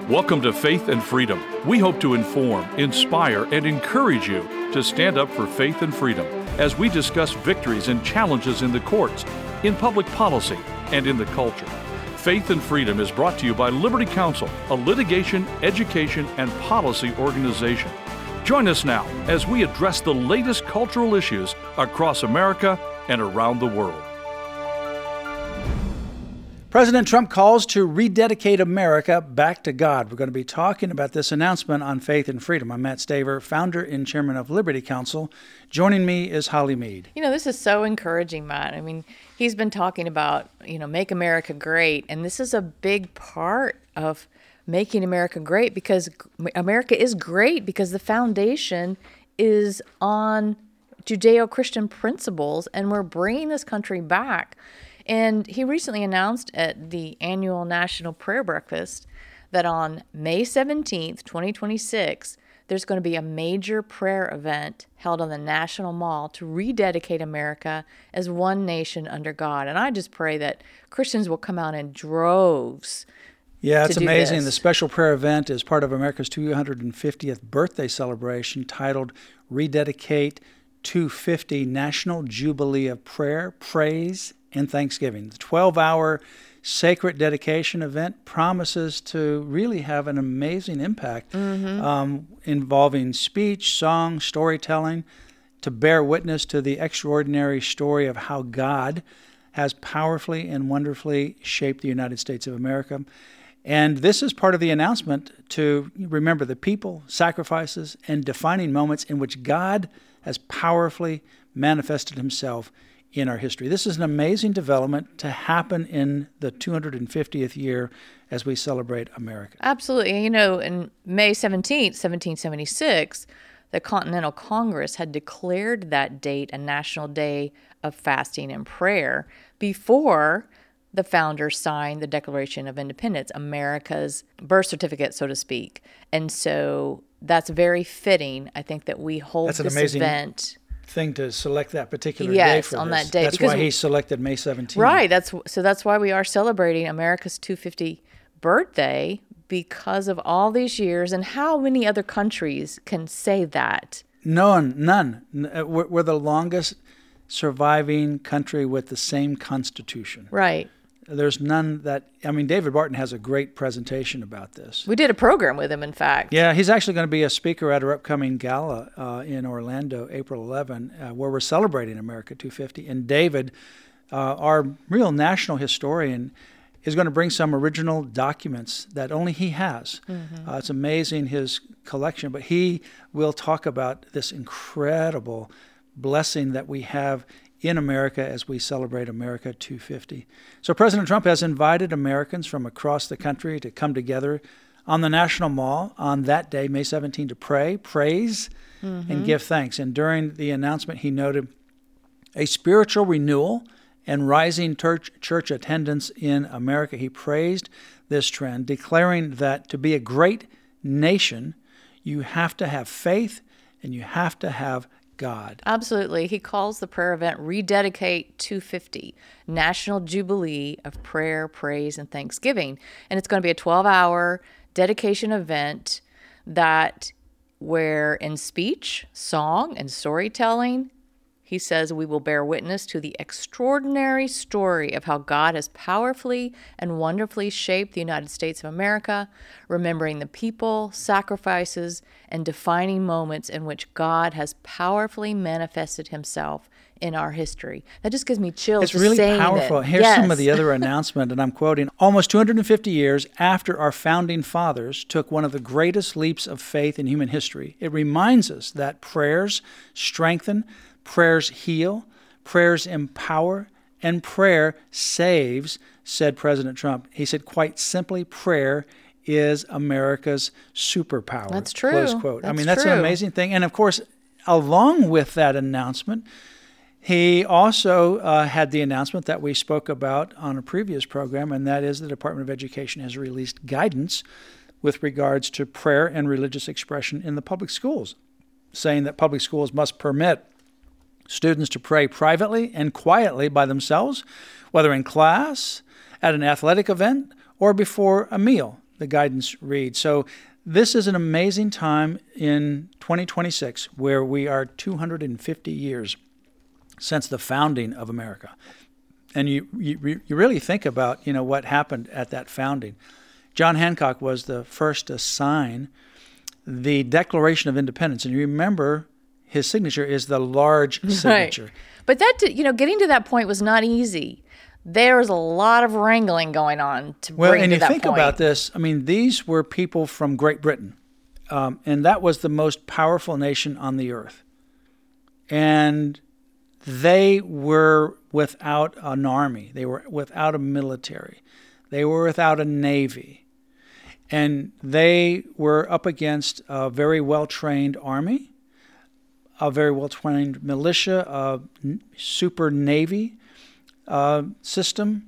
Welcome to Faith and Freedom. We hope to inform, inspire, and encourage you to stand up for faith and freedom as we discuss victories and challenges in the courts, in public policy, and in the culture. Faith and Freedom is brought to you by Liberty Counsel, a litigation, education, and policy organization. Join us now as we address the latest cultural issues across America and around the world. President Trump calls to rededicate America back to God. We're going to be talking about this announcement on Faith and Freedom. I'm Matt Staver, founder and chairman of Liberty Counsel. Joining me is Holly Mead. This is so encouraging, Matt. He's been talking about, make America great. And this is a big part of making America great, because America is great because the foundation is on Judeo-Christian principles, and we're bringing this country back. And he recently announced at the annual National Prayer Breakfast that on May 17th, 2026, there's going to be a major prayer event held on the National Mall to rededicate America as one nation under God. And I just pray that Christians will come out in droves. Yeah, it's amazing. This. The special prayer event is part of America's 250th birthday celebration titled Rededicate 250 National Jubilee of Prayer, Praise, and Thanksgiving. The 12-hour sacred dedication event promises to really have an amazing impact, involving speech, song, storytelling, to bear witness to the extraordinary story of how God has powerfully and wonderfully shaped the United States of America. And this is part of the announcement to remember the people, sacrifices, and defining moments in which God has powerfully manifested himself in our history. This is an amazing development to happen in the 250th year as we celebrate America. Absolutely. In May 17th, 1776, the Continental Congress had declared that date a national day of fasting and prayer before the founders signed the Declaration of Independence, America's birth certificate, so to speak. And so that's very fitting, I think, that we hold this event thing to select that particular day for on this. That day. That's why he selected May 17th. Right. That's why we are celebrating America's 250th birthday, because of all these years. And how many other countries can say that? None. We're the longest surviving country with the same constitution. Right. There's none that, David Barton has a great presentation about this. We did a program with him, in fact. Yeah, he's actually going to be a speaker at our upcoming gala in Orlando, April 11, where we're celebrating America 250. And David, our real national historian, is going to bring some original documents that only he has. It's amazing, his collection, but he will talk about this incredible blessing that we have in America as we celebrate America 250. So President Trump has invited Americans from across the country to come together on the National Mall on that day, May 17, to pray, praise, and give thanks. And during the announcement, he noted a spiritual renewal and rising church attendance in America. He praised this trend, declaring that to be a great nation, you have to have faith and you have to have God. Absolutely. He calls the prayer event Rededicate 250, National Jubilee of Prayer, Praise, and Thanksgiving. And it's going to be a 12-hour dedication event where in speech, song, and storytelling, he says we will bear witness to the extraordinary story of how God has powerfully and wonderfully shaped the United States of America, remembering the people, sacrifices, and defining moments in which God has powerfully manifested himself in our history. That just gives me chills. It's really powerful. It. Here's some of the other announcement, and I'm quoting, almost 250 years after our founding fathers took one of the greatest leaps of faith in human history, it reminds us that prayers strengthen, prayers heal, prayers empower, and prayer saves, said President Trump. He said, quite simply, prayer is America's superpower. That's true. Close quote. That's an amazing thing. And of course, along with that announcement, he also had the announcement that we spoke about on a previous program, and that is the Department of Education has released guidance with regards to prayer and religious expression in the public schools, saying that public schools must permit students to pray privately and quietly by themselves, whether in class, at an athletic event, or before a meal. the guidance reads. So this is an amazing time in 2026 where we are 250 years since the founding of America. And you really think about, what happened at that founding. John Hancock was the first to sign the Declaration of Independence. And you remember his signature is the large signature. Right. But that, getting to that point was not easy. There was a lot of wrangling going on to bring to that point. Well, and you think about this, these were people from Great Britain, and that was the most powerful nation on the earth. And they were without an army. They were without a military. They were without a navy. And they were up against a very well-trained army, a very well-trained militia, a super navy system.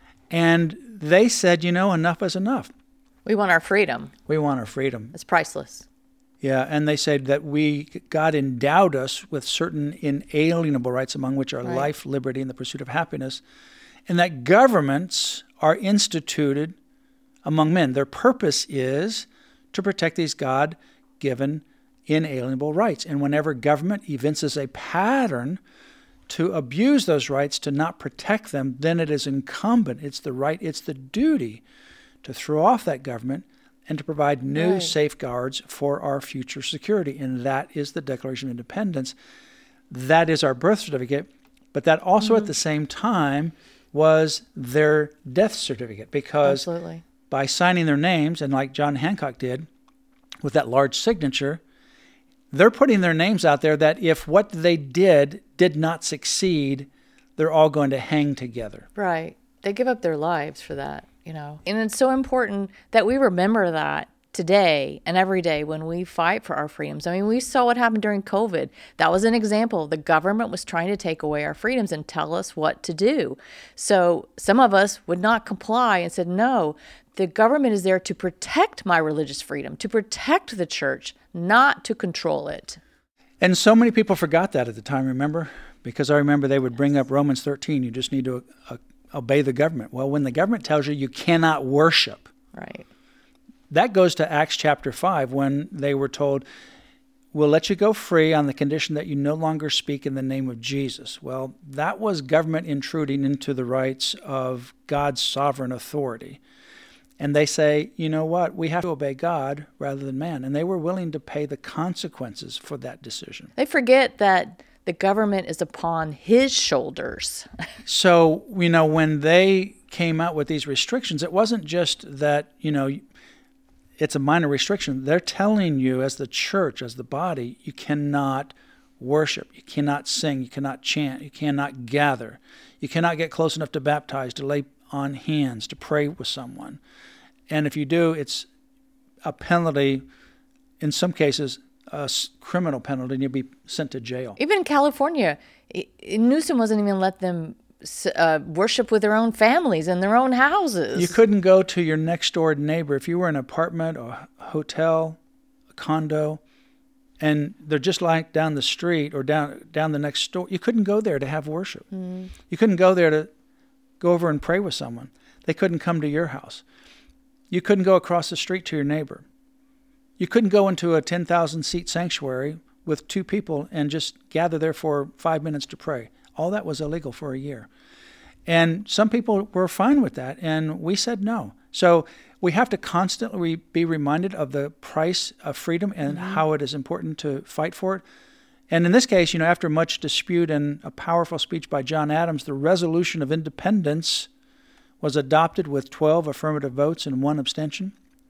And they said, enough is enough. We want our freedom. We want our freedom. It's priceless. Yeah, and they said that God endowed us with certain inalienable rights, among which are life, liberty, and the pursuit of happiness, and that governments are instituted among men. Their purpose is to protect these God-given inalienable rights. And whenever government evinces a pattern to abuse those rights, to not protect them, then it is incumbent, it's the duty to throw off that government and to provide new safeguards for our future security. And that is the Declaration of Independence. That is our birth certificate, but that also at the same time was their death certificate, because by signing their names, and like John Hancock did with that large signature, they're putting their names out there that if what they did not succeed, they're all going to hang together. Right. They give up their lives for that, And it's so important that we remember that today and every day when we fight for our freedoms. We saw what happened during COVID. That was an example. The government was trying to take away our freedoms and tell us what to do. So some of us would not comply and said, no, the government is there to protect my religious freedom, to protect the church, not to control it. And so many people forgot that at the time, remember? Because I remember they would bring up Romans 13, you just need to obey the government. Well, when the government tells you cannot worship, right? That goes to Acts chapter 5 when they were told, we'll let you go free on the condition that you no longer speak in the name of Jesus. Well, that was government intruding into the rights of God's sovereign authority. And they say, you know what, we have to obey God rather than man. And they were willing to pay the consequences for that decision. They forget that the government is upon his shoulders. So, when they came out with these restrictions, it wasn't just that, it's a minor restriction. They're telling you as the church, as the body, you cannot worship, you cannot sing, you cannot chant, you cannot gather, you cannot get close enough to baptize, to lay on hands, to pray with someone. And if you do, it's a penalty, in some cases, a criminal penalty, and you'll be sent to jail. Even in California, Newsom wasn't even let them worship with their own families in their own houses. You couldn't go to your next door neighbor if you were in an apartment or a hotel, a condo, and they're just like down the street or down the next door. You couldn't go there to have worship. You couldn't go there to go over and pray with someone. They couldn't come to your house. You couldn't go across the street to your neighbor. You couldn't go into a 10,000-seat sanctuary with two people and just gather there for 5 minutes to pray. All that was illegal for a year. And some people were fine with that, and we said no. So we have to constantly be reminded of the price of freedom and how it is important to fight for it. And in this case, after much dispute and a powerful speech by John Adams, the Resolution of Independence was adopted with 12 affirmative votes and 1 abstention.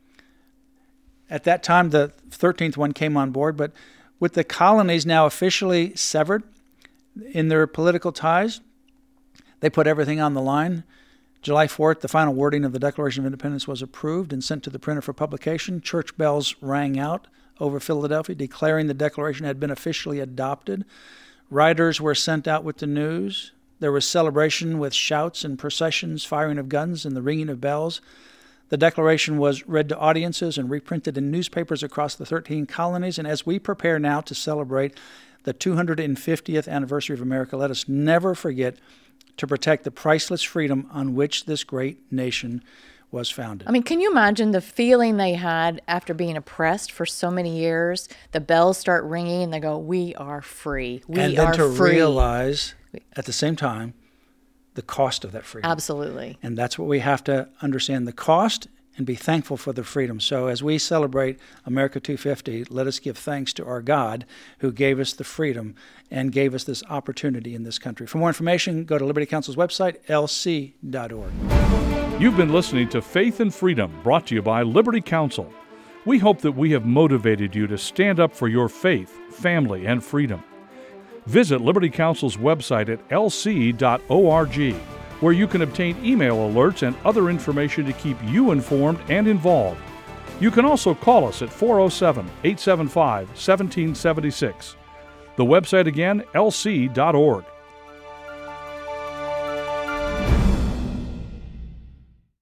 At that time, the 13th one came on board, but with the colonies now officially severed in their political ties, they put everything on the line. July 4th, the final wording of the Declaration of Independence was approved and sent to the printer for publication. Church bells rang out over Philadelphia, declaring the Declaration had been officially adopted. Riders were sent out with the news. There was celebration with shouts and processions, firing of guns, and the ringing of bells. The Declaration was read to audiences and reprinted in newspapers across the 13 colonies. And as we prepare now to celebrate the 250th anniversary of America, let us never forget to protect the priceless freedom on which this great nation was founded. I mean, can you imagine the feeling they had after being oppressed for so many years? The bells start ringing and they go, we are free. We and then are to free. realize at the same time the cost of that freedom. Absolutely. And that's what we have to understand, the cost, and be thankful for the freedom. So as we celebrate America 250, let us give thanks to our God who gave us the freedom and gave us this opportunity in this country. For more information, go to Liberty Counsel's website, lc.org. You've been listening to Faith and Freedom, brought to you by Liberty Counsel. We hope that we have motivated you to stand up for your faith, family, and freedom. Visit Liberty Counsel's website at lc.org, where you can obtain email alerts and other information to keep you informed and involved. You can also call us at 407-875-1776. The website again, lc.org.